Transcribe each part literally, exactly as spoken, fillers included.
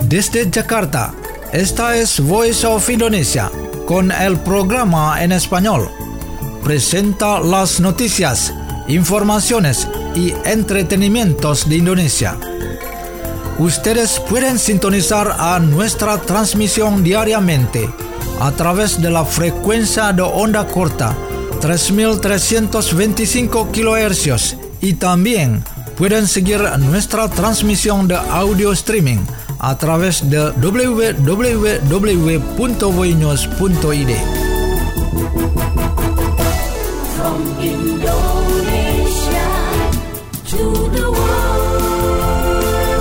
Desde Jakarta, esta es Voice of Indonesia, con el programa en español. Presenta las noticias, informaciones y entretenimientos de Indonesia. Ustedes pueden sintonizar a nuestra transmisión diariamente a través de la frecuencia de onda corta tres mil trescientos veinticinco kilohercios y también pueden seguir nuestra transmisión de audio streaming a través de w w w punto voinews punto i d. From Indonesia to the world.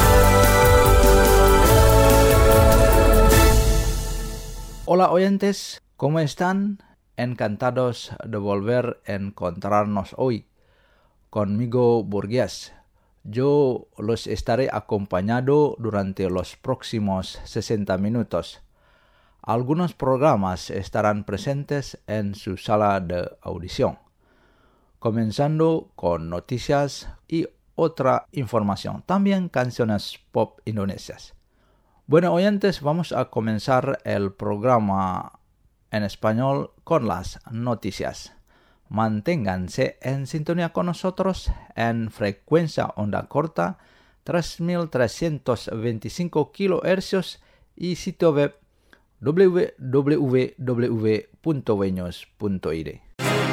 Hola oyentes, ¿cómo están? Encantados de volver a encontrarnos hoy. Conmigo Burgués. Yo los estaré acompañando durante los próximos sesenta minutos. Algunos programas estarán presentes en su sala de audición, comenzando con noticias y otra información, también canciones pop indonesias. Bueno, oyentes, vamos a comenzar el programa en español con las noticias. Manténganse en sintonía con nosotros en frecuencia onda corta tres mil trescientos veinticinco kilohercios y sitio web w w w punto voinews punto i d.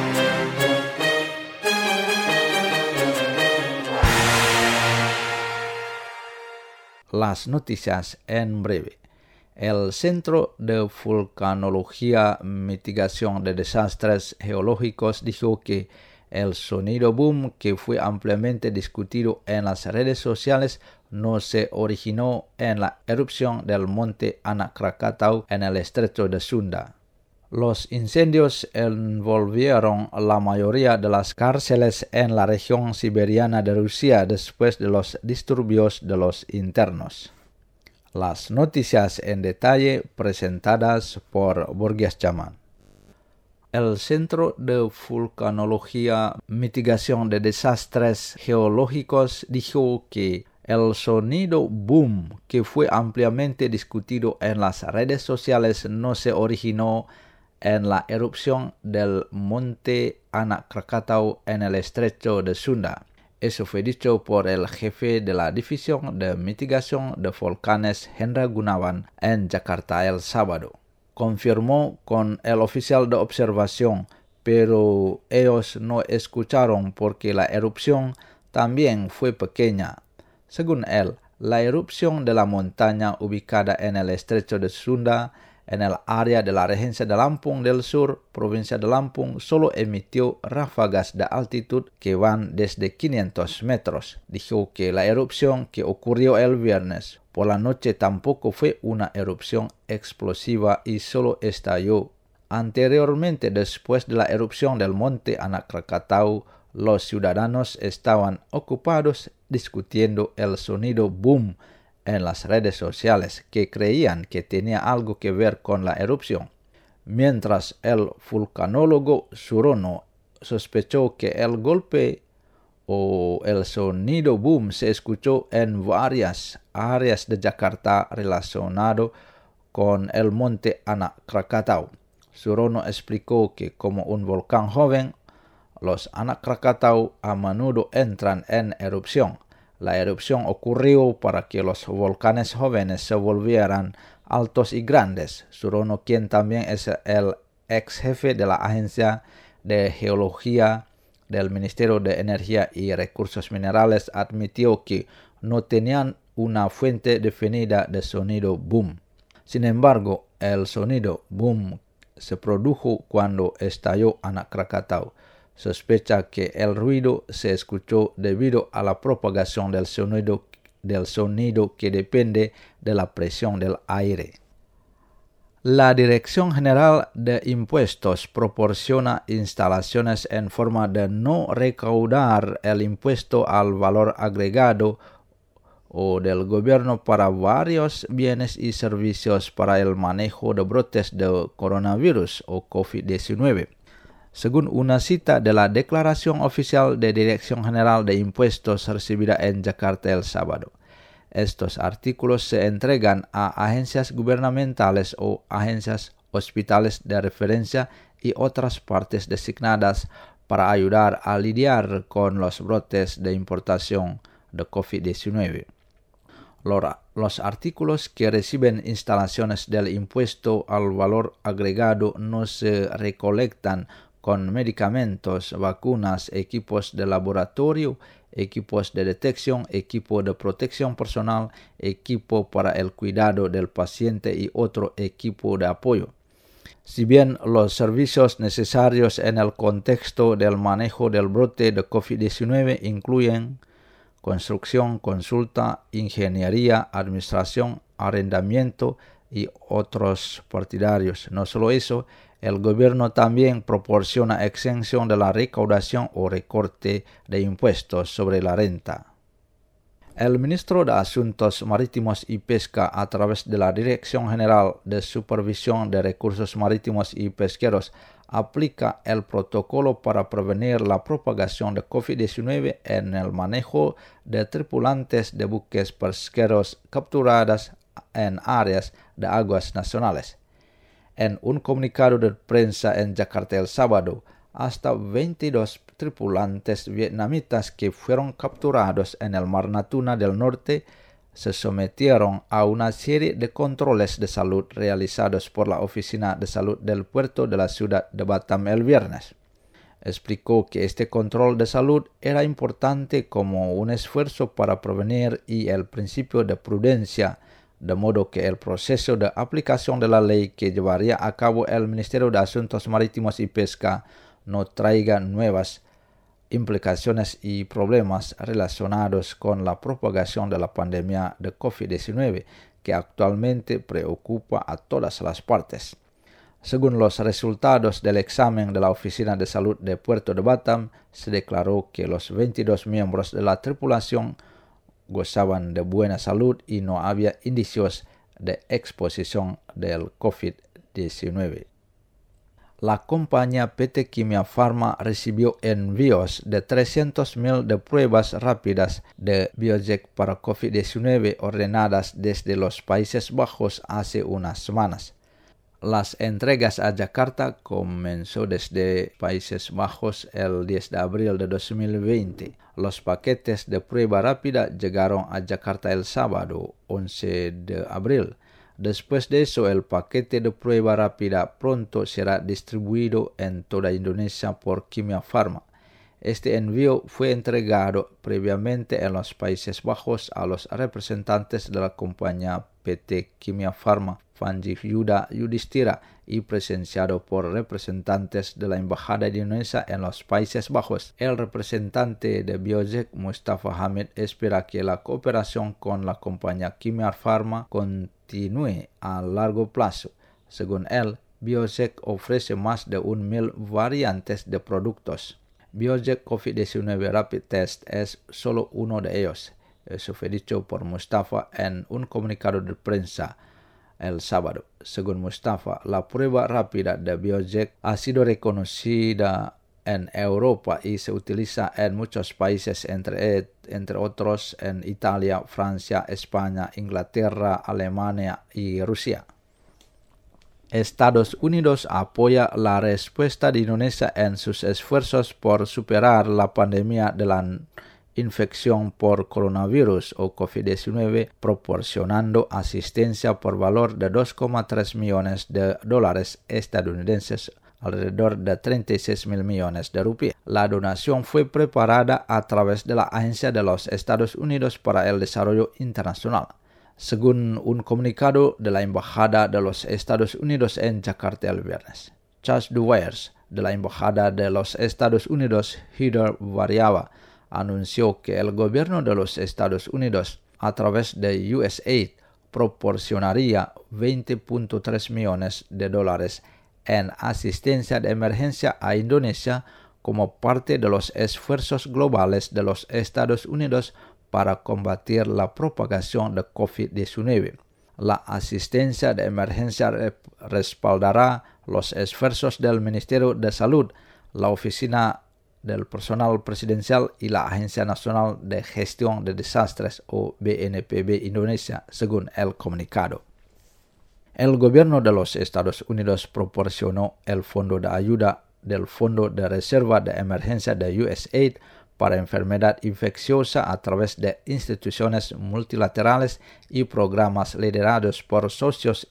Las noticias en breve. El Centro de Vulcanología Mitigación de Desastres Geológicos dijo que el sonido boom que fue ampliamente discutido en las redes sociales no se originó en la erupción del monte Anak Krakatau en el estrecho de Sunda. Los incendios envolvieron la mayoría de las cárceles en la región siberiana de Rusia después de los disturbios de los internos. Las noticias en detalle presentadas por Burgués Chaman. El Centro de Vulcanología Mitigación de Desastres Geológicos dijo que el sonido boom que fue ampliamente discutido en las redes sociales no se originó en la erupción del monte Anak Krakatau en el estrecho de Sunda. Eso fue dicho por el jefe de la División de Mitigación de Volcanes Hendra Gunawan en Jakarta el sábado. Confirmó con el oficial de observación, pero ellos no escucharon porque la erupción también fue pequeña. Según él, la erupción de la montaña ubicada en el estrecho de Sunda, en el área de la regencia de Lampung del Sur, provincia de Lampung, solo emitió ráfagas de altitud que van desde quinientos metros. Dijo que la erupción que ocurrió el viernes por la noche tampoco fue una erupción explosiva y solo estalló. Anteriormente, después de la erupción del monte Anak Krakatau, los ciudadanos estaban ocupados discutiendo el sonido boom en las redes sociales, que creían que tenía algo que ver con la erupción, mientras el vulcanólogo Surono sospechó que el golpe o el sonido boom se escuchó en varias áreas de Jakarta relacionado con el monte Anak Krakatau. Surono explicó que como un volcán joven, los Anak Krakatau a menudo entran en erupción. La erupción ocurrió para que los volcanes jóvenes se volvieran altos y grandes. Surono, quien también es el ex jefe de la Agencia de Geología del Ministerio de Energía y Recursos Minerales, admitió que no tenían una fuente definida de sonido boom. Sin embargo, el sonido boom se produjo cuando estalló Anak Krakatau. Sospecha que el ruido se escuchó debido a la propagación del sonido, del sonido que depende de la presión del aire. La Dirección General de Impuestos proporciona instalaciones en forma de no recaudar el impuesto al valor agregado o del gobierno para varios bienes y servicios para el manejo de brotes de coronavirus o COVID diecinueve. Según una cita de la Declaración Oficial de Dirección General de Impuestos recibida en Jakarta el sábado, Estos artículos se entregan a agencias gubernamentales o agencias hospitales de referencia y otras partes designadas para ayudar a lidiar con los brotes de importación de COVID diecinueve. Los artículos que reciben instalaciones del impuesto al valor agregado no se recolectan con medicamentos, vacunas, equipos de laboratorio, equipos de detección, equipo de protección personal, equipo para el cuidado del paciente y otro equipo de apoyo. Si bien los servicios necesarios en el contexto del manejo del brote de COVID diecinueve incluyen construcción, consulta, ingeniería, administración, arrendamiento y otros partidarios. No solo eso, el gobierno también proporciona exención de la recaudación o recorte de impuestos sobre la renta. El ministro de Asuntos Marítimos y Pesca, a través de la Dirección General de Supervisión de Recursos Marítimos y Pesqueros, aplica el protocolo para prevenir la propagación de COVID diecinueve en el manejo de tripulantes de buques pesqueros capturadas en áreas de aguas nacionales. En un comunicado de prensa en Yakarta el sábado, hasta veintidós tripulantes vietnamitas que fueron capturados en el Mar Natuna del Norte se sometieron a una serie de controles de salud realizados por la Oficina de Salud del Puerto de la ciudad de Batam el viernes. Explicó que este control de salud era importante como un esfuerzo para prevenir y el principio de prudencia, de modo que el proceso de aplicación de la ley que llevaría a cabo el Ministerio de Asuntos Marítimos y Pesca no traiga nuevas implicaciones y problemas relacionados con la propagación de la pandemia de COVID diecinueve, que actualmente preocupa a todas las partes. Según los resultados del examen de la Oficina de Salud de Puerto de Batam, se declaró que los veintidós miembros de la tripulación gozaban de buena salud y no había indicios de exposición del COVID diecinueve. La compañía P T Kimia Pharma recibió envíos de trescientos mil de pruebas rápidas de Biotech para COVID diecinueve ordenadas desde los Países Bajos hace unas semanas. Las entregas a Yakarta comenzó desde Países Bajos el diez de abril de dos mil veinte. Los paquetes de prueba rápida llegaron a Yakarta el sábado once de abril. Después de eso, el paquete de prueba rápida pronto será distribuido en toda Indonesia por Kimia Pharma. Este envío fue entregado previamente en los Países Bajos a los representantes de la compañía P T Kimia Pharma, Panji Yuda Yudhistira, y presenciado por representantes de la Embajada de Indonesia en los Países Bajos. El representante de Biotech, Mustafa Hamid, espera que la cooperación con la compañía Kimia Pharma continúe a largo plazo. Según él, Biotech ofrece más de un mil variantes de productos. Biotech COVID diecinueve Rapid Test es solo uno de ellos. Eso fue dicho por Mustafa en un comunicado de prensa el sábado. Según Mustafa, la prueba rápida de Biotech ha sido reconocida en Europa y se utiliza en muchos países, entre, entre otros en Italia, Francia, España, Inglaterra, Alemania y Rusia. Estados Unidos apoya la respuesta de Indonesia en sus esfuerzos por superar la pandemia de la infección por coronavirus o COVID diecinueve, proporcionando asistencia por valor de dos coma tres millones de dólares estadounidenses, alrededor de treinta y seis mil millones de rupias. La donación fue preparada a través de la Agencia de los Estados Unidos para el Desarrollo Internacional. Según un comunicado de la Embajada de los Estados Unidos en Yakarta el viernes, Charles Dwyer, de la Embajada de los Estados Unidos, Heather Variaba, anunció que el gobierno de los Estados Unidos, a través de U S A I D, proporcionaría veinte punto tres millones de dólares en asistencia de emergencia a Indonesia como parte de los esfuerzos globales de los Estados Unidos para combatir la propagación de COVID diecinueve. La asistencia de emergencia respaldará los esfuerzos del Ministerio de Salud, la Oficina del personal presidencial y la Agencia Nacional de Gestión de Desastres o B N P B Indonesia, según el comunicado. El gobierno de los Estados Unidos proporcionó el fondo de ayuda del Fondo de Reserva de Emergencia de U S A I D para enfermedad infecciosa a través de instituciones multilaterales y programas liderados por socios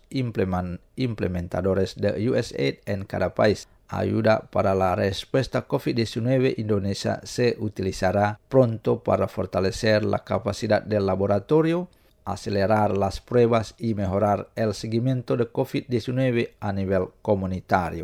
implementadores de U S A I D en cada país. Ayuda para la respuesta COVID diecinueve Indonesia se utilizará pronto para fortalecer la capacidad del laboratorio, acelerar las pruebas y mejorar el seguimiento de COVID diecinueve a nivel comunitario.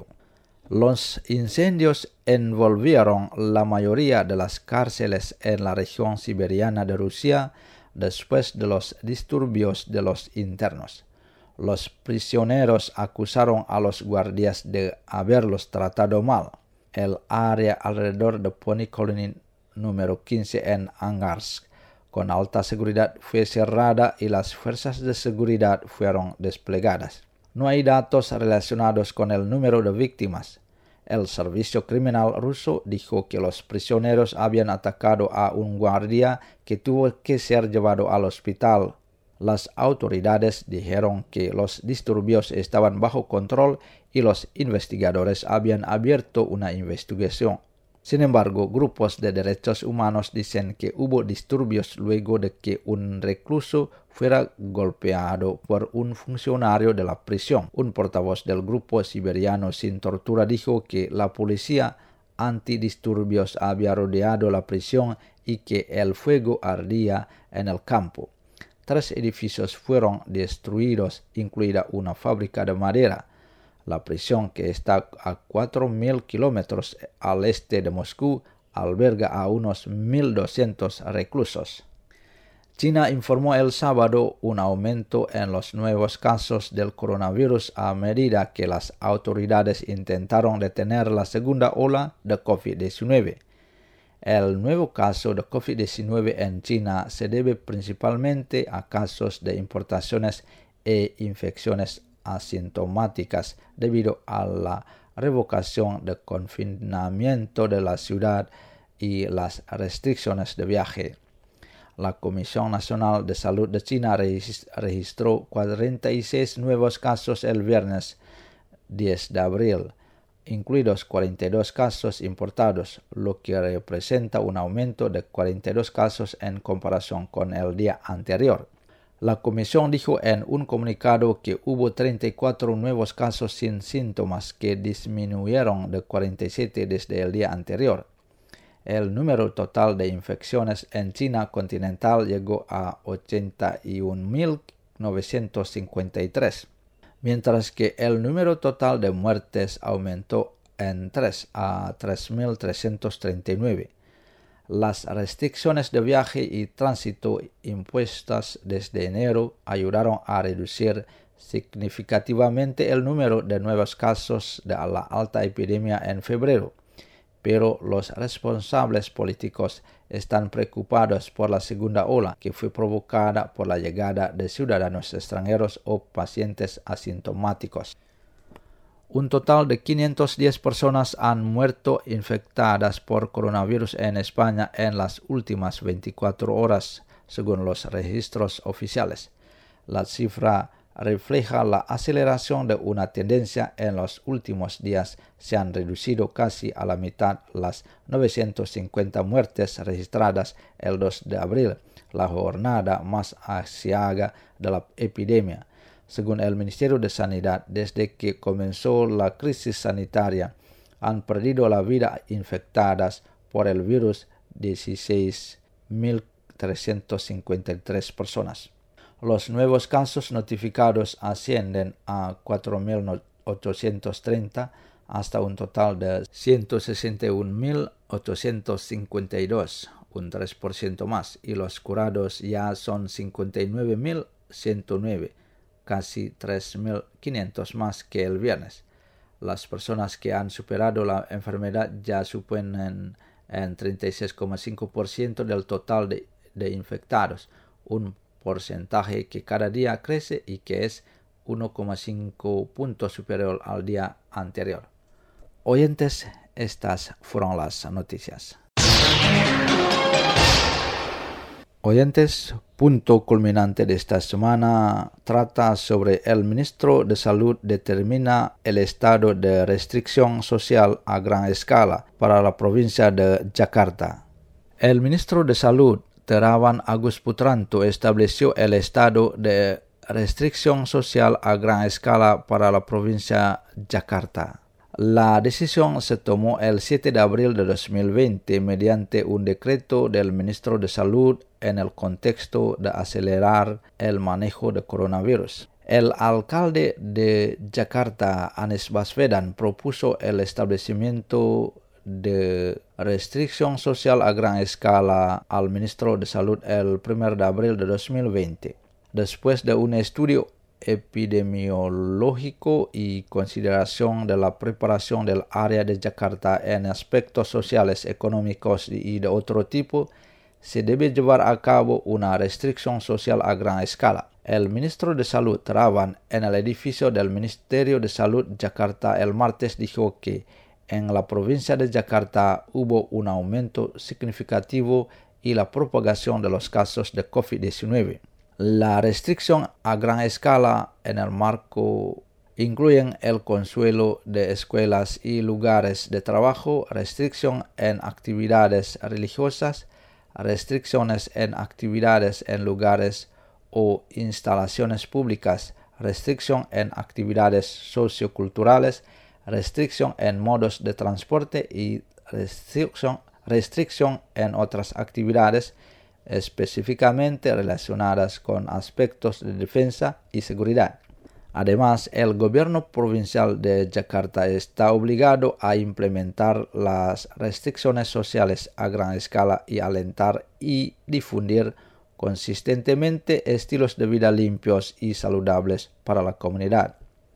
Los incendios envolvieron la mayoría de las cárceles en la región siberiana de Rusia después de los disturbios de los internos. Los prisioneros acusaron a los guardias de haberlos tratado mal. El área alrededor de Pony Colony número quince en Angarsk, con alta seguridad, fue cerrada y las fuerzas de seguridad fueron desplegadas. No hay datos relacionados con el número de víctimas. El servicio criminal ruso dijo que los prisioneros habían atacado a un guardia que tuvo que ser llevado al hospital. Las autoridades dijeron que los disturbios estaban bajo control y los investigadores habían abierto una investigación. Sin embargo, grupos de derechos humanos dicen que hubo disturbios luego de que un recluso fuera golpeado por un funcionario de la prisión. Un portavoz del grupo siberiano sin tortura dijo que la policía antidisturbios había rodeado la prisión y que el fuego ardía en el campo. Tres edificios fueron destruidos, incluida una fábrica de madera. La prisión, que está a cuatro mil kilómetros al este de Moscú, alberga a unos mil doscientos reclusos. China informó el sábado un aumento en los nuevos casos del coronavirus a medida que las autoridades intentaron detener la segunda ola de COVID diecinueve. El nuevo caso de COVID diecinueve en China se debe principalmente a casos de importaciones e infecciones asintomáticas debido a la revocación de confinamiento de la ciudad y las restricciones de viaje. La Comisión Nacional de Salud de China registró cuarenta y seis nuevos casos el viernes diez de abril, incluidos cuarenta y dos casos importados, lo que representa un aumento de cuarenta y dos casos en comparación con el día anterior. La comisión dijo en un comunicado que hubo treinta y cuatro nuevos casos sin síntomas que disminuyeron de cuarenta y siete desde el día anterior. El número total de infecciones en China continental llegó a ochenta y un mil novecientos cincuenta y tres. Mientras que el número total de muertes aumentó en tres a tres mil trescientos treinta y nueve. Las restricciones de viaje y tránsito impuestas desde enero ayudaron a reducir significativamente el número de nuevos casos de la alta epidemia en febrero, pero los responsables políticos están preocupados por la segunda ola, que fue provocada por la llegada de ciudadanos extranjeros o pacientes asintomáticos. Un total de quinientas diez personas han muerto infectadas por coronavirus en España en las últimas veinticuatro horas, según los registros oficiales. La cifra refleja la aceleración de una tendencia. En los últimos días se han reducido casi a la mitad las novecientas cincuenta muertes registradas el dos de abril, la jornada más aciaga de la epidemia. Según el Ministerio de Sanidad, desde que comenzó la crisis sanitaria, han perdido la vida infectadas por el virus dieciséis mil trescientas cincuenta y tres personas. Los nuevos casos notificados ascienden a cuatro mil ochocientos treinta hasta un total de ciento sesenta y un mil ochocientos cincuenta y dos, un tres por ciento más, y los curados ya son cincuenta y nueve mil ciento nueve, casi tres mil quinientos más que el viernes. Las personas que han superado la enfermedad ya suponen en treinta y seis coma cinco por ciento del total de, de infectados, un porcentaje que cada día crece y que es uno coma cinco puntos superior al día anterior. Oyentes, estas fueron las noticias. Oyentes, punto culminante de esta semana trata sobre el ministro de Salud determina el estado de restricción social a gran escala para la provincia de Jakarta. El ministro de Salud, Terawan Agus Putranto, estableció el estado de restricción social a gran escala para la provincia de Jakarta. La decisión se tomó el siete de abril de dos mil veinte mediante un decreto del ministro de Salud en el contexto de acelerar el manejo de coronavirus. El alcalde de Jakarta, Anies Baswedan, propuso el establecimiento de restricción social a gran escala al ministro de Salud el primero de abril de dos mil veinte. Después de un estudio epidemiológico y consideración de la preparación del área de Jakarta en aspectos sociales, económicos y de otro tipo, se debe llevar a cabo una restricción social a gran escala. El ministro de Salud, Terawan, en el edificio del Ministerio de Salud Jakarta el martes dijo que en la provincia de Jakarta hubo un aumento significativo y la propagación de los casos de COVID diecinueve. La restricción a gran escala en el marco incluyen el consuelo de escuelas y lugares de trabajo, restricción en actividades religiosas, restricciones en actividades en lugares o instalaciones públicas, restricción en actividades socioculturales, restricción en modos de transporte y restricción, restricción en otras actividades específicamente relacionadas con aspectos de defensa y seguridad. Además, el gobierno provincial de Jakarta está obligado a implementar las restricciones sociales a gran escala y alentar y difundir consistentemente estilos de vida limpios y saludables para la comunidad.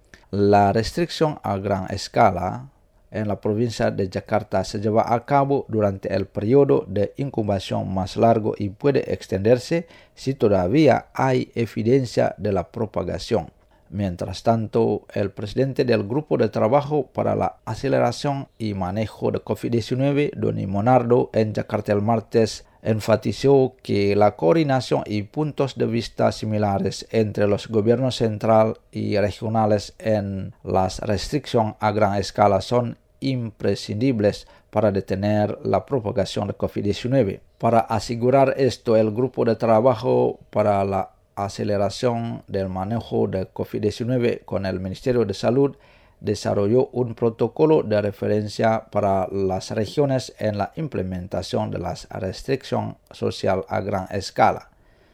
La restricción a gran escala en la provincia de Jakarta se lleva a cabo durante el periodo de incubación más largo y puede extenderse si todavía hay evidencia de la propagación. Mientras tanto, el presidente del Grupo de Trabajo para la Aceleración y Manejo de COVID diecinueve, Doni Monardo, en Jakarta el martes, enfatizó que la coordinación y puntos de vista similares entre los gobiernos central y regionales en las restricciones a gran escala son imprescindibles para detener la propagación de COVID diecinueve. Para asegurar esto, el Grupo de Trabajo para la Aceleración del Manejo de COVID diecinueve con el Ministerio de Salud desarrolló un protocolo de referencia para las regiones en la implementación de la restricción social a gran escala.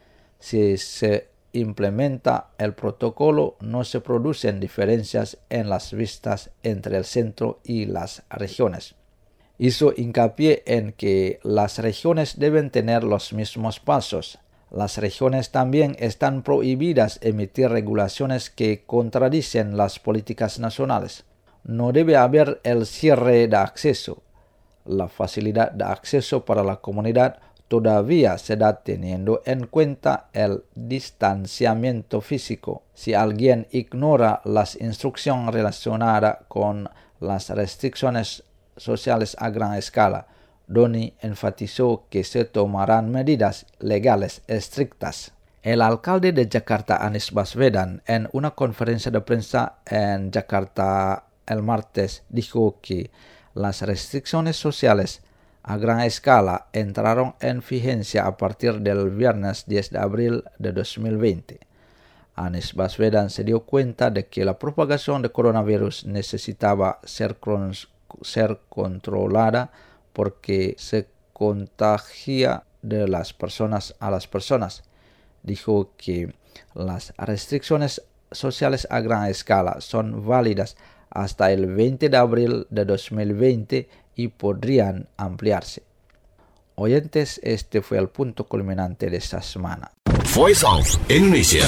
Si se implementa el protocolo, no se producen diferencias en las vistas entre el centro y las regiones. Hizo hincapié en que las regiones deben tener los mismos pasos. Las regiones también están prohibidas emitir regulaciones que contradicen las políticas nacionales. No debe haber el cierre de acceso. La facilidad de acceso para la comunidad todavía se da teniendo en cuenta el distanciamiento físico. Si alguien ignora las instrucciones relacionadas con las restricciones sociales a gran escala, Doni enfatizó que se tomarán medidas legales estrictas. El alcalde de Jakarta, Anies Baswedan, en una conferencia de prensa en Jakarta el martes, dijo que las restricciones sociales a gran escala entraron en vigencia a partir del viernes diez de abril de dos mil veinte. Anies Baswedan se dio cuenta de que la propagación de coronavirus necesitaba ser, ser controlada porque se contagia de las personas a las personas. Dijo que las restricciones sociales a gran escala son válidas hasta el veinte de abril de dos mil veinte y podrían ampliarse. Oyentes, este fue el punto culminante de esta semana. Voice of Indonesia.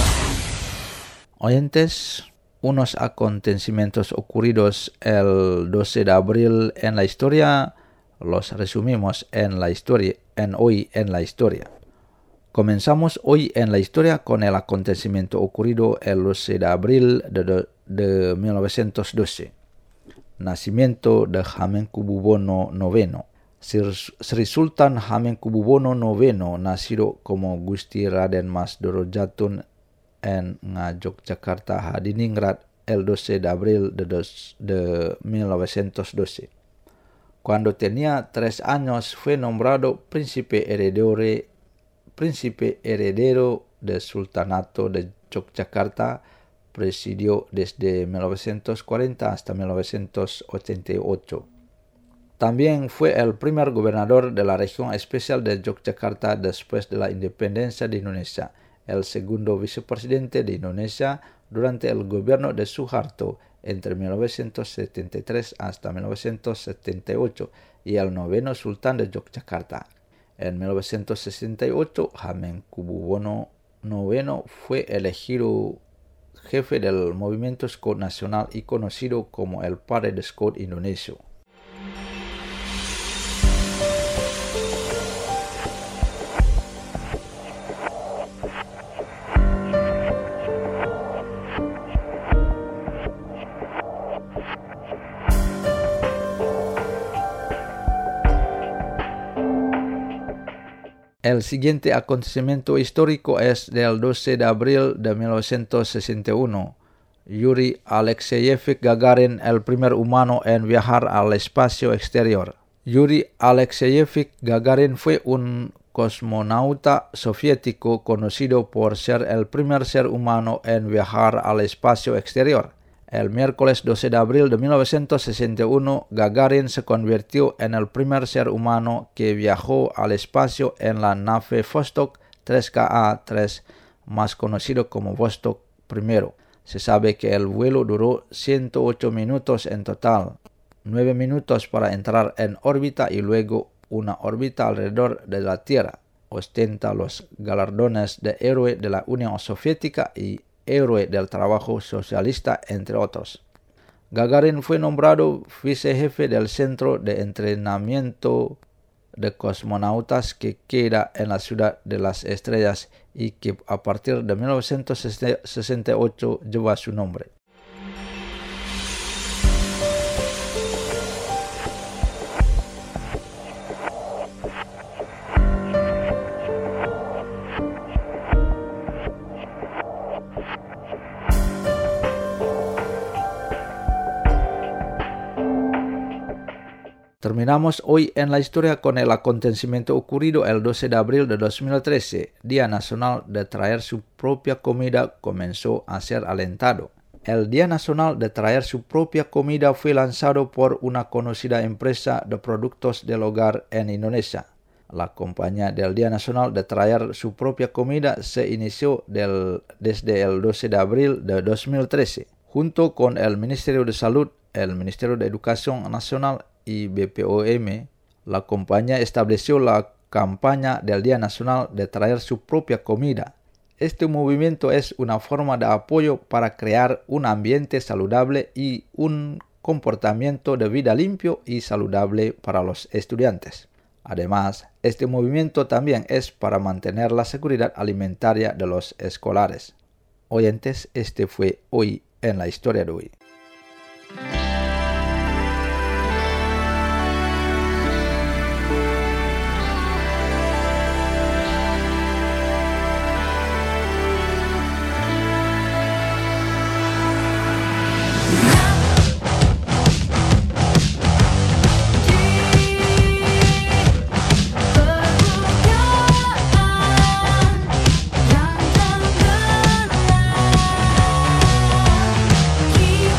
Oyentes, unos acontecimientos ocurridos el doce de abril en la historia los resumimos en la historia, en hoy en la historia. Comenzamos hoy en la historia con el acontecimiento ocurrido el doce de abril de, de, de mil novecientos doce. nacimiento de Hamengkubuwono noveno. Sri Sultan Hamengkubuwono noveno, nacido como Gusti Raden Mas Dorojatun en Yogyakarta, Hadiningrat, el doce de abril de, dos, de mil novecientos doce. Cuando tenía tres años fue nombrado príncipe heredero, príncipe heredero del Sultanato de Yogyakarta. Presidió desde mil novecientos cuarenta hasta mil novecientos ochenta y ocho. También fue el primer gobernador de la región especial de Yogyakarta después de la independencia de Indonesia, el segundo vicepresidente de Indonesia durante el gobierno de Suharto entre mil novecientos setenta y tres hasta mil novecientos setenta y ocho y el noveno sultán de Yogyakarta. En mil novecientos sesenta y ocho, Hamengkubuwono noveno fue elegido jefe del movimiento Scout nacional y conocido como el padre de Scout indonesio. El siguiente acontecimiento histórico es del doce de abril de mil novecientos sesenta y uno. Yuri Alexeyevich Gagarin, el primer humano en viajar al espacio exterior. Yuri Alexeyevich Gagarin fue un cosmonauta soviético conocido por ser el primer ser humano en viajar al espacio exterior. El miércoles doce de abril de mil novecientos sesenta y uno, Gagarin se convirtió en el primer ser humano que viajó al espacio en la nave Vostok tres K A tres, más conocido como Vostok primero. Se sabe que el vuelo duró ciento ocho minutos en total, nueve minutos para entrar en órbita y luego una órbita alrededor de la Tierra. Ostenta los galardones de héroe de la Unión Soviética y héroe del trabajo socialista, entre otros. Gagarin fue nombrado vicejefe del Centro de Entrenamiento de Cosmonautas que queda en la Ciudad de las Estrellas y que a partir de mil novecientos sesenta y ocho lleva su nombre. Terminamos hoy en la historia con el acontecimiento ocurrido el doce de abril de dos mil trece. Día Nacional de Traer su propia comida comenzó a ser alentado. El Día Nacional de Traer su propia comida fue lanzado por una conocida empresa de productos del hogar en Indonesia. La campaña del Día Nacional de Traer su propia comida se inició del, desde el doce de abril de dos mil trece. Junto con el Ministerio de Salud, el Ministerio de Educación Nacional y B P O M, la compañía estableció la campaña del Día Nacional de Traer su propia comida. Este movimiento es una forma de apoyo para crear un ambiente saludable y un comportamiento de vida limpio y saludable para los estudiantes. Además, este movimiento también es para mantener la seguridad alimentaria de los escolares. Oyentes, este fue Hoy en la Historia de Hoy. Keep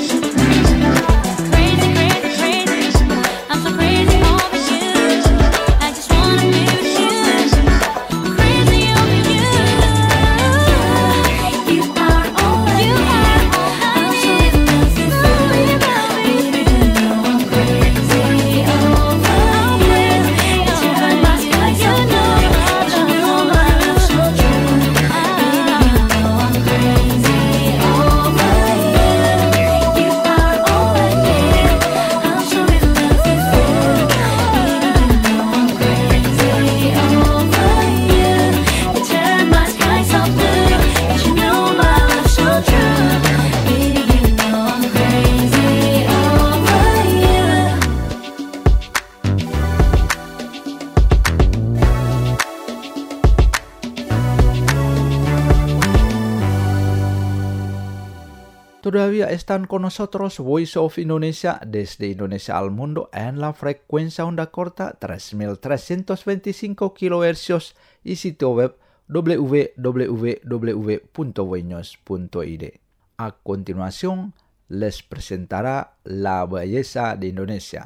todavía están con nosotros Voice of Indonesia desde Indonesia al mundo en la frecuencia onda corta tres mil trescientos veinticinco kilohercios y sitio web w w w punto voinews punto i d. A continuación, les presentará la belleza de Indonesia.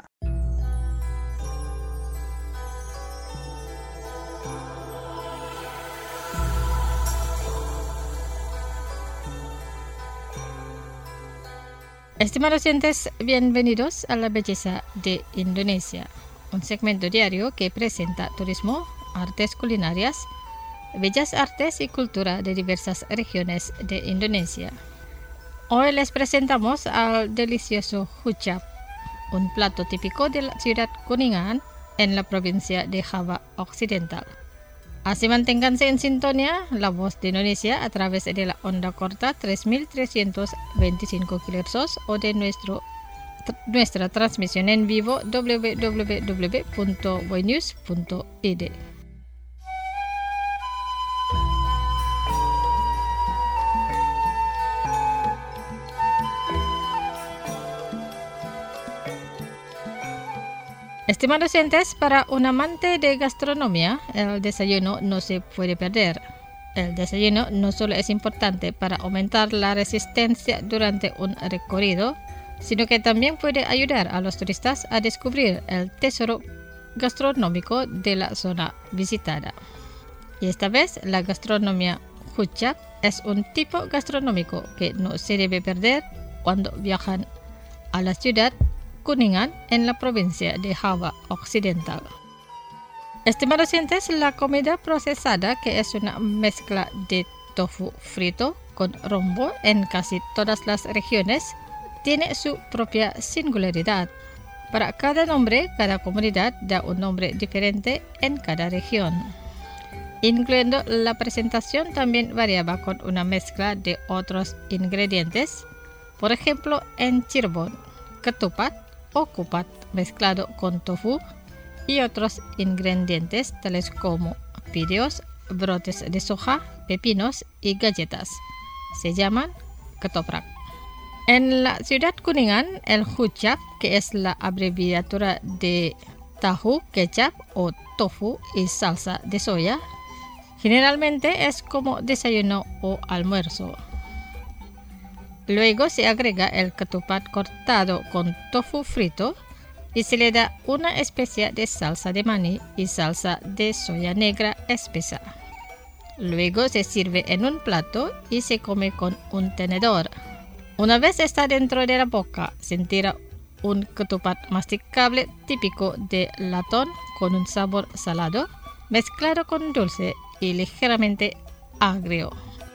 Estimados oyentes, bienvenidos a La Belleza de Indonesia, un segmento diario que presenta turismo, artes culinarias, bellas artes y cultura de diversas regiones de Indonesia. Hoy les presentamos al delicioso huchap, un plato típico de la ciudad Kuningan en la provincia de Java Occidental. Así manténganse en sintonía La Voz de Indonesia a través de la onda corta tres mil trescientos veinticinco kilohercios o de nuestro, tr- nuestra transmisión en vivo w w w punto voinews punto i d. Estimados oyentes, para un amante de gastronomía, el desayuno no se puede perder. El desayuno no solo es importante para aumentar la resistencia durante un recorrido, sino que también puede ayudar a los turistas a descubrir el tesoro gastronómico de la zona visitada. Y esta vez, la gastronomía huchap es un tipo gastronómico que no se debe perder cuando viajan a la ciudad Kuningan en la provincia de Java Occidental. Estimados oyentes, la comida procesada, que es una mezcla de tofu frito con rombo en casi todas las regiones, tiene su propia singularidad. Para cada nombre, cada comunidad da un nombre diferente en cada región. Incluyendo la presentación, también variaba con una mezcla de otros ingredientes. Por ejemplo, en Cirebon, ketupat o kupat mezclado con tofu y otros ingredientes tales como fideos, brotes de soja, pepinos y galletas. Se llaman ketoprak. En la ciudad Kuningan, el huchap, que es la abreviatura de tahu, kecap o tofu y salsa de soya, generalmente es como desayuno o almuerzo. Luego se agrega el ketupat cortado con tofu frito y se le da una especie de salsa de maní y salsa de soya negra espesa. Luego se sirve en un plato y se come con un tenedor. Una vez está dentro de la boca, sentirá un ketupat masticable típico de latón con un sabor salado, mezclado con dulce y ligeramente agrio.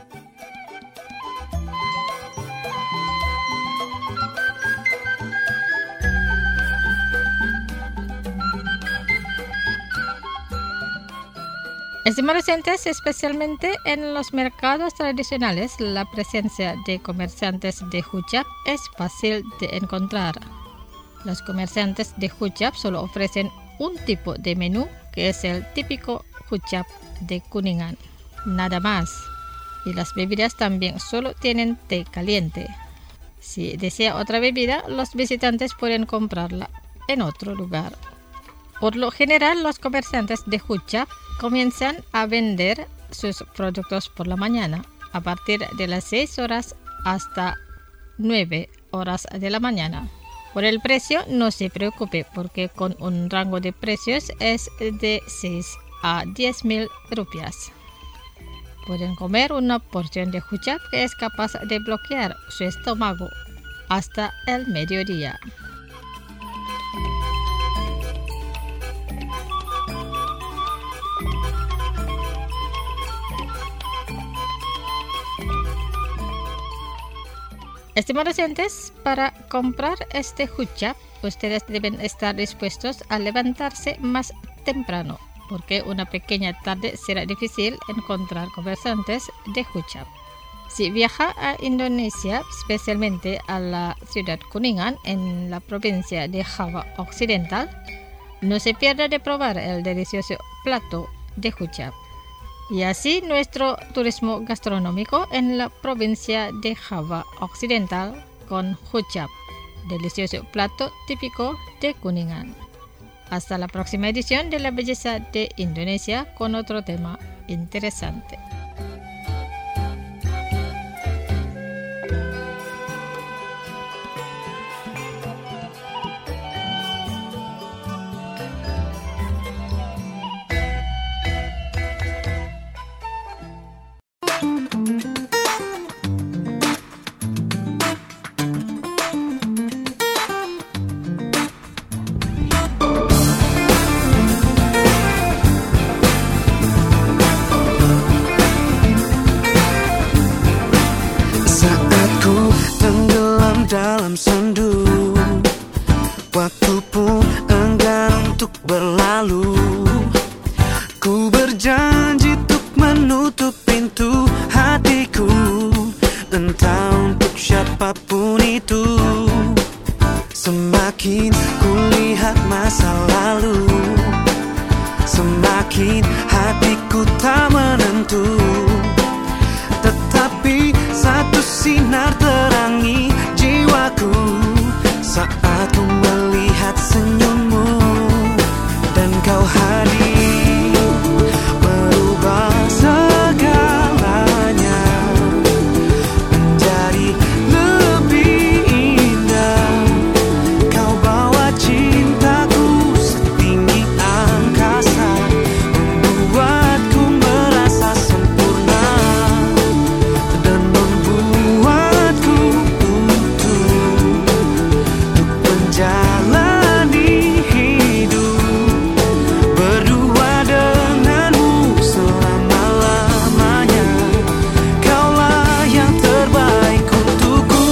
Estimados oyentes, especialmente en los mercados tradicionales, la presencia de comerciantes de huchap es fácil de encontrar. Los comerciantes de huchap solo ofrecen un tipo de menú, que es el típico huchap de Kuningan, nada más. Y las bebidas también solo tienen té caliente. Si desea otra bebida, los visitantes pueden comprarla en otro lugar. Por lo general, los comerciantes de huchap comienzan a vender sus productos por la mañana, a partir de las seis horas hasta nueve horas de la mañana. Por el precio, no se preocupe, porque con un rango de precios es de seis a diez mil rupias. Pueden comer una porción de huchap que es capaz de bloquear su estómago hasta el mediodía. Estimados oyentes, para comprar este huchap, ustedes deben estar dispuestos a levantarse más temprano, porque una pequeña tarde será difícil encontrar comerciantes de huchap. Si viaja a Indonesia, especialmente a la ciudad Kuningan en la provincia de Java Occidental, no se pierda de probar el delicioso plato de huchap. Y así nuestro turismo gastronómico en la provincia de Java Occidental con Huchap, delicioso plato típico de Kuningan. Hasta la próxima edición de La Belleza de Indonesia con otro tema interesante. Dalam sendu, waktu pun enggan untuk berlalu. Ku berjanji untuk menutup pintu hatiku, entah untuk siapapun itu. Semakin ku lihat masa lalu, semakin hatiku tak menentu. Tetapi satu sinar terangi jiwaku saat ku melihat senyummu, dan kau hadir merubah segalanya menjadi lebih indah. Kau bawa cintaku setinggi angkasa, membuatku merasa sempurna dan membuatku jalani hidup berdua denganmu selama-lamanya. Kaulah yang terbaik untukku.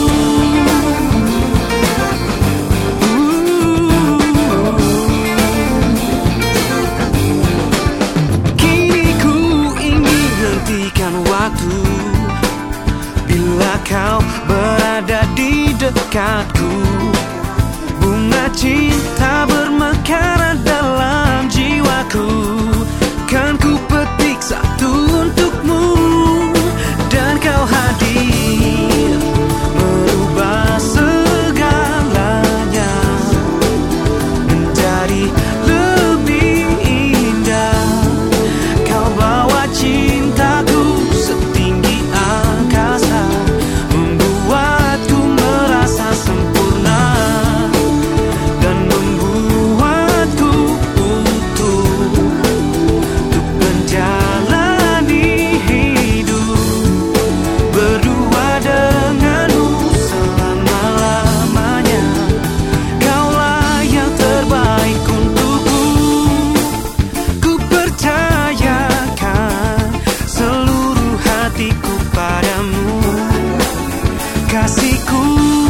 Kini ku ingin hentikan waktu bila kau berada di dekatku. Bunga cinta bermekaran dalam jiwaku, kan ku petik satu untukmu, dan kau hadir merubah segalanya menjadi lebih indah. Kau bawa cintaku setinggi angkasa, membuatku merasa sempurna dan membuatku utuh untuk menjalani hidup berdua denganmu selama-lamanya. Kaulah yang terbaik untukku. Ku percayakan seluruh hatiku padamu, kasihku.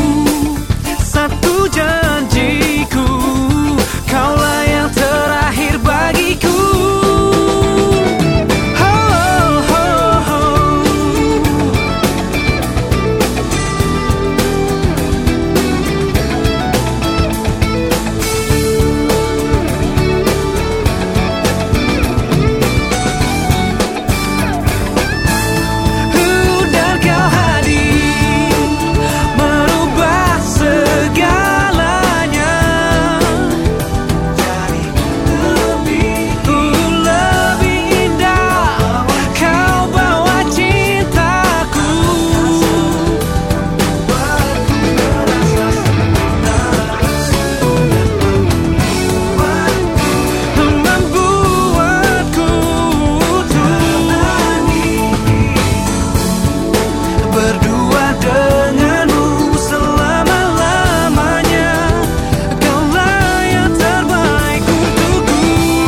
Satu janjiku, kaulah yang terakhir bagiku. Oh, oh, oh, oh. Uh, dan kau hadir merubah segalanya jadi lebih lebih indah. Kau bawa cintaku, membuatku merasa sempurna, membuatku berdua denganmu selama-lamanya. Kaulah yang terbaik untukku,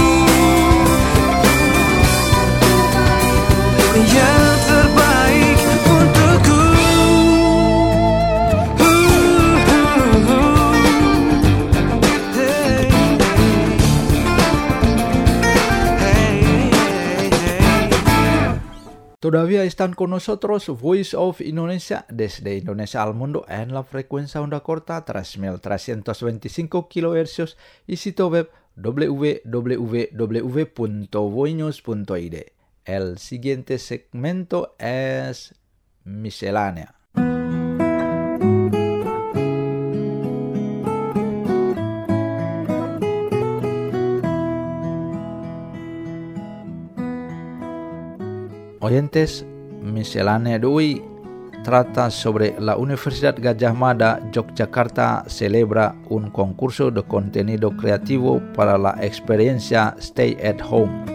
yang terbaik untukku. Uh, uh, uh. Hey, hey, hey, hey. Todavía están con nosotros Voice of Indonesia desde Indonesia al mundo en la frecuencia onda corta tres mil trescientos veinticinco kilohercios y sitio web w w w punto voinews punto i d. El siguiente segmento es miscelánea. Oyentes, miscelánea de hoy trata sobre la Universidad Gadjah Mada Yogyakarta celebra un concurso de contenido creativo para la experiencia Stay at Home.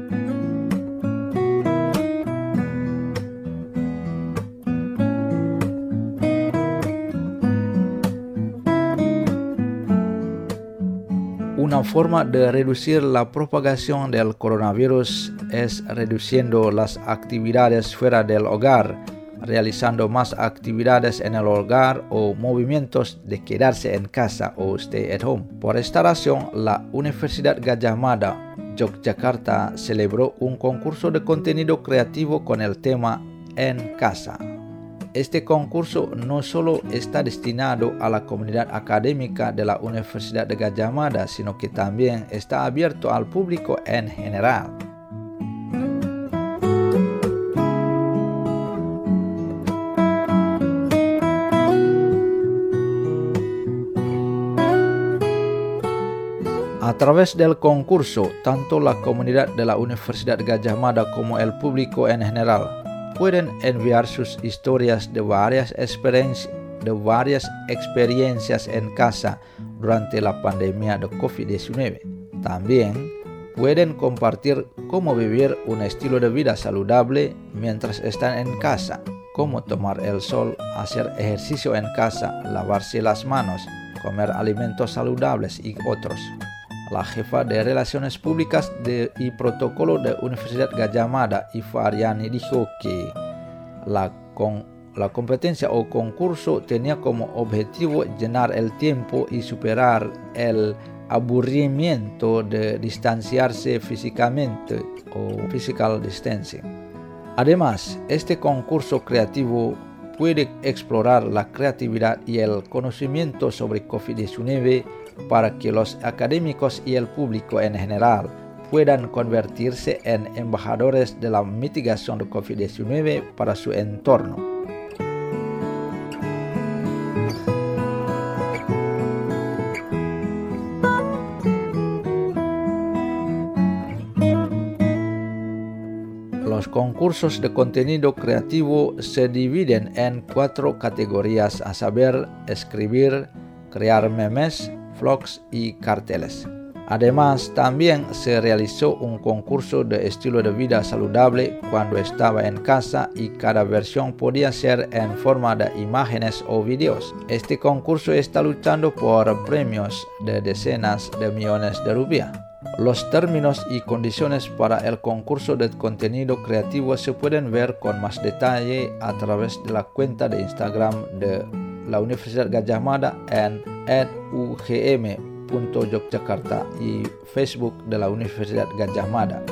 Una forma de reducir la propagación del coronavirus es reduciendo las actividades fuera del hogar, realizando más actividades en el hogar o movimientos de quedarse en casa o stay at home. Por esta razón, la Universidad Gadjah Mada Yogyakarta celebró un concurso de contenido creativo con el tema En Casa. Este concurso no solo está destinado a la comunidad académica de la Universidad de Gadjah Mada, sino que también está abierto al público en general. A través del concurso, tanto la comunidad de la Universidad Gadjah Mada como el público en general pueden enviar sus historias de varias, experien- de varias experiencias en casa durante la pandemia de COVID diecinueve. También pueden compartir cómo vivir un estilo de vida saludable mientras están en casa, cómo tomar el sol, hacer ejercicio en casa, lavarse las manos, comer alimentos saludables y otros. La jefa de Relaciones Públicas de, y Protocolo de Universidad Gadjah Mada, Iva Aryani, dijo que la, con, la competencia o concurso tenía como objetivo llenar el tiempo y superar el aburrimiento de distanciarse físicamente o physical distancing. Además, este concurso creativo puede explorar la creatividad y el conocimiento sobre COVID diecinueve para que los académicos y el público en general puedan convertirse en embajadores de la mitigación de COVID diecinueve para su entorno. Los concursos de contenido creativo se dividen en cuatro categorías, a saber, escribir, crear memes, vlogs y carteles. Además, también se realizó un concurso de estilo de vida saludable cuando estaba en casa y cada versión podía ser en forma de imágenes o videos. Este concurso está luchando por premios de decenas de millones de rupias. Los términos y condiciones para el concurso de contenido creativo se pueden ver con más detalle a través de la cuenta de Instagram de la Universidad Gadjah Mada en at u g m punto yogyakarta y Facebook de la Universidad Gadjah Mada.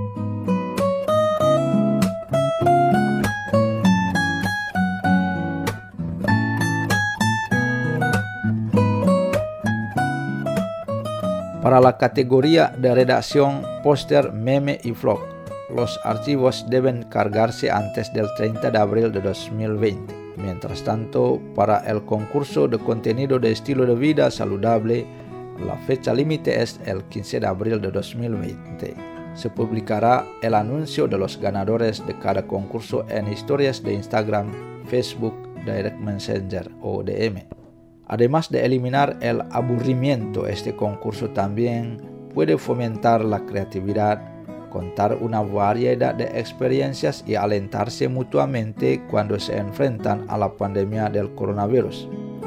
Para la categoría de redacción, póster, meme y vlog, los archivos deben cargarse antes del treinta de abril de dos mil veinte. Mientras tanto, para el concurso de contenido de estilo de vida saludable, la fecha límite es el quince de abril de dos mil veinte. Se publicará el anuncio de los ganadores de cada concurso en historias de Instagram, Facebook, Direct Messenger o D M. Además de eliminar el aburrimiento, este concurso también puede fomentar la creatividad, contar una variedad de experiencias y alentarse mutuamente cuando se enfrentan a la pandemia del coronavirus.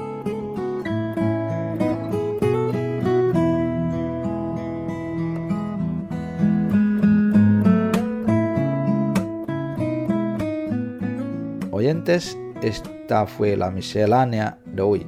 Oyentes, esta fue la miscelánea de hoy.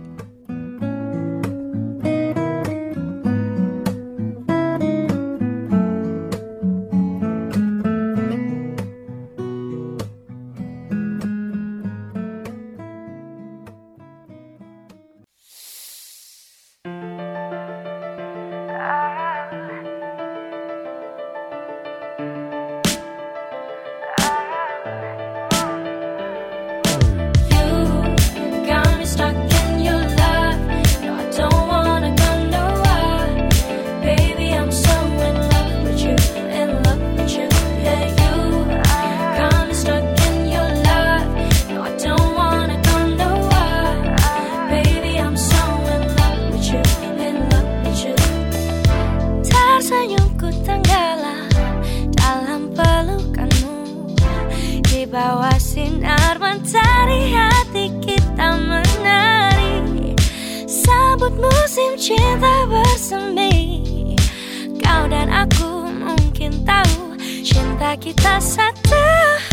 cinta bersemi. Kau dan aku mungkin tahu cinta kita satu.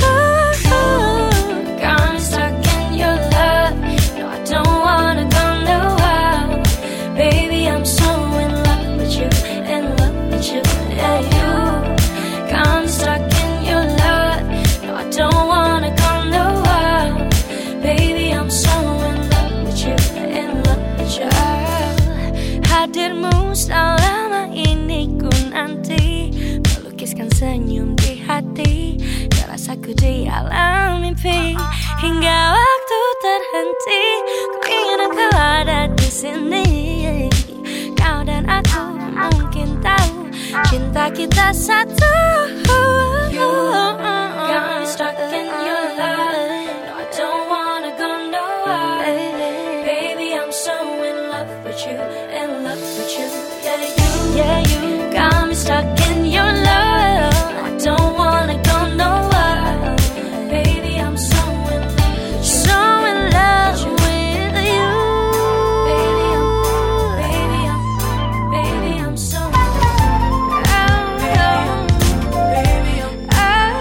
Got me stuck in your love. No, I don't wanna go nowhere. Baby, I'm so in love with you, in love with you, yeah, you. Got me stuck in your love. No, I don't wanna go nowhere. Baby, I'm so in love with you, in love with you. Hadirmu selama ini ku nanti, melukiskan senyum di hati, rasaku di alam mimpi. Hingga waktu terhenti, ku ingin engkau ada di sini. Kau dan aku mungkin tahu cinta kita satu. Got me stuck in your love. No, I don't wanna go nowhere. Baby, I'm so in love with you, in love with you, yeah, you, yeah, you. Got me stuck in your love. I don't wanna go nowhere. Baby, I'm so in love, so in love with you. Baby, I'm, baby, I'm, baby, I'm so in love. Oh, oh, baby, I'm, oh,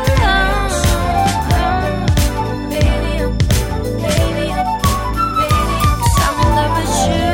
oh, baby, I'm, baby, I'm, baby, I'm so in love with you.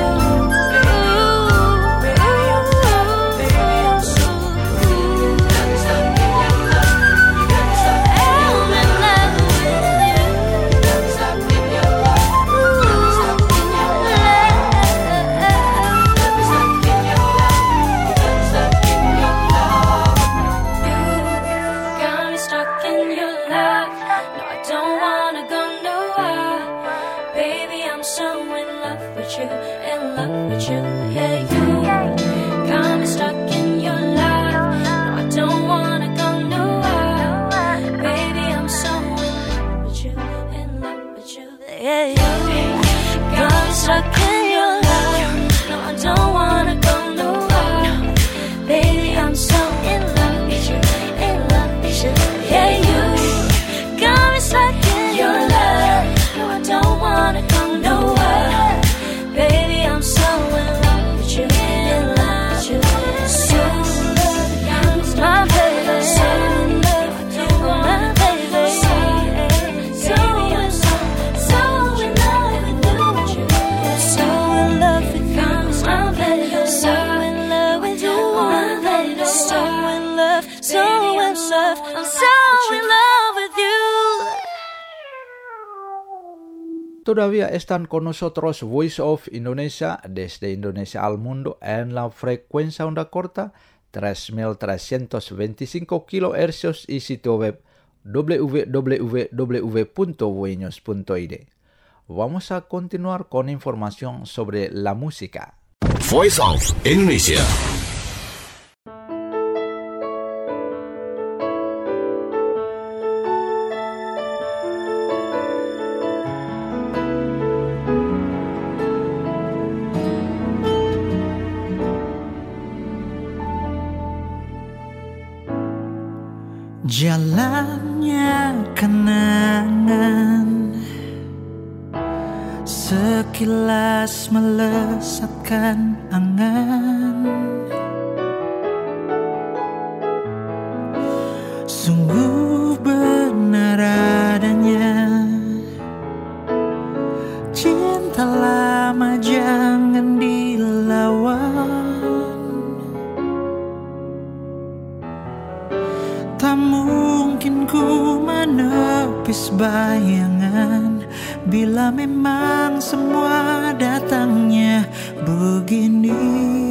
Todavía están con nosotros Voice of Indonesia desde Indonesia al mundo en la frecuencia onda corta tres mil trescientos veinticinco kilohercios y sitio web w w w punto voinews punto i d. Vamos a continuar con información sobre la música. Voice of Indonesia. Jalannya kenangan sekilas melesatkan angan. Sungguh benar adanya cinta lama jangan dilawan. Tak mungkin ku menepis bayangan bila memang semua datangnya begini.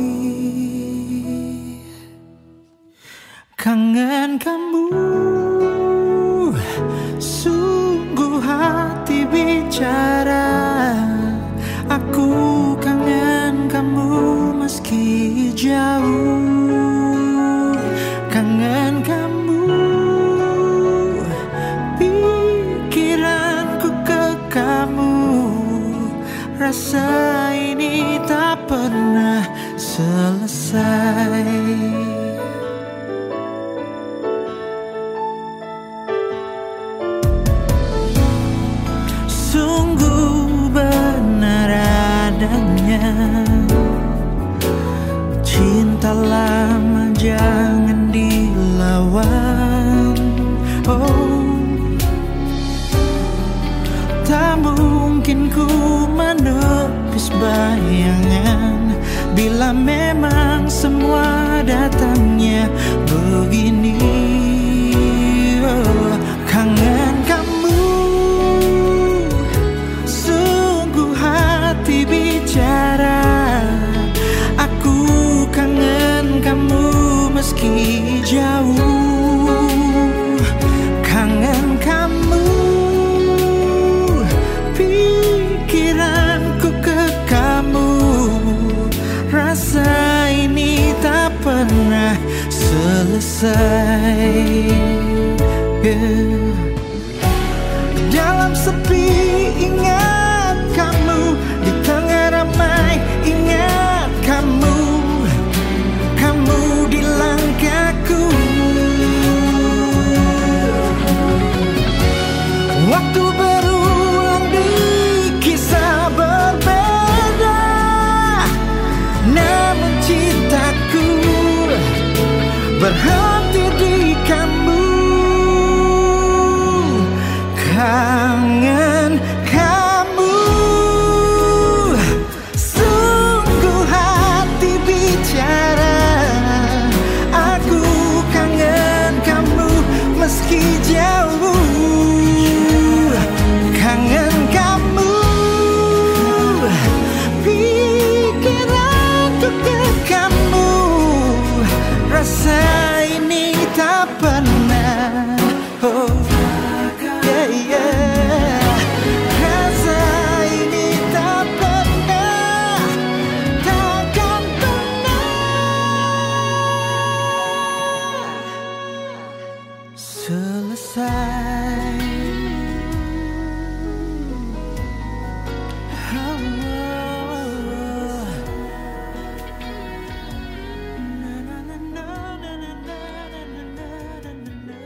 Kangen kamu, sungguh hati bicara. Aku kangen kamu meski jauh. Kangen kamu, rasa ini tak pernah selesai. Sungguh benar adanya Bila memang semua datangnya begini, oh, kangen kamu, sungguh hati bicara. Aku kangen kamu meski jauh, kangen kamu, pikiranku ke kamu. Rasa ini tak pernah selesai, yeah. Dalam sepi ingat kamu, di tengah ramai ingat kamu, kamu di langkahku. Waktu berulang di kisah berbeda, namun cintaku berhenti di kamu. Kangen kamu, sungguh hati bicara. Aku kangen kamu meski jauh, kangen kamu, pikiranku ke kamu. Rasa ini tak pernah, oh, yeah, yeah. Rasa ini tak pernah, takkan pernah selesai. Oh, na, na, na, na, na, na, na, na, na, na.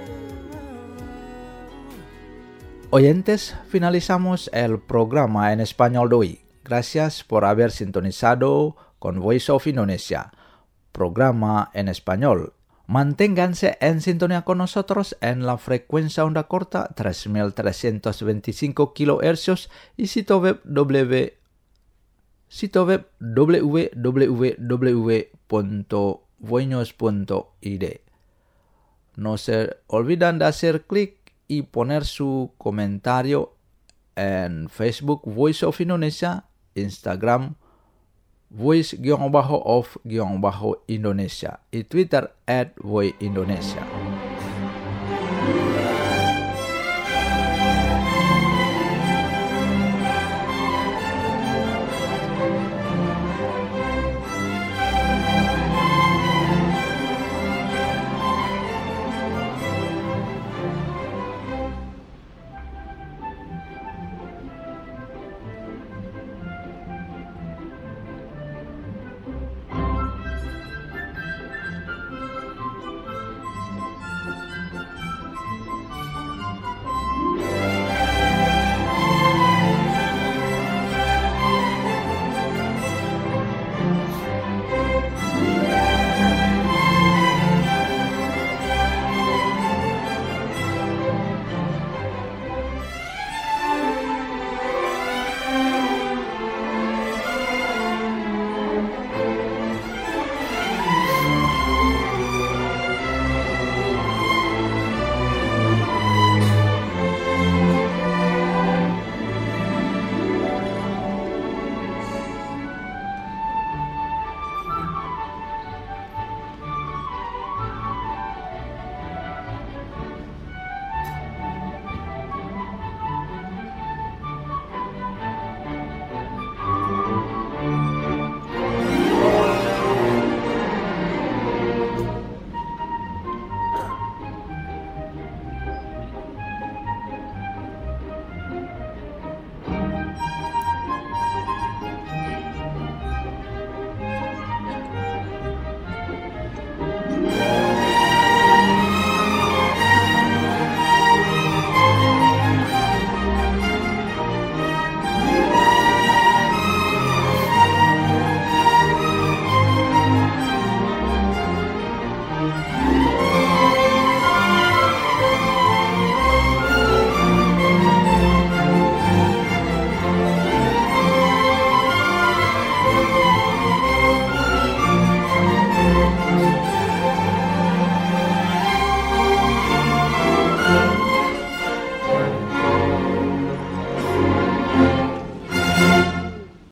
Oyentes, finalizamos el programa en español de hoy. Gracias por haber sintonizado con Voice of Indonesia, programa en español. Manténganse en sintonía con nosotros en la frecuencia onda corta tres mil trescientos veinticinco kilohercios y sitio web w sitio web w w w punto voinos punto i d. No se olviden de hacer clic y poner su comentario en Facebook Voice of Indonesia, Instagram Voice-of-Indonesia y Twitter at Voice Indonesia.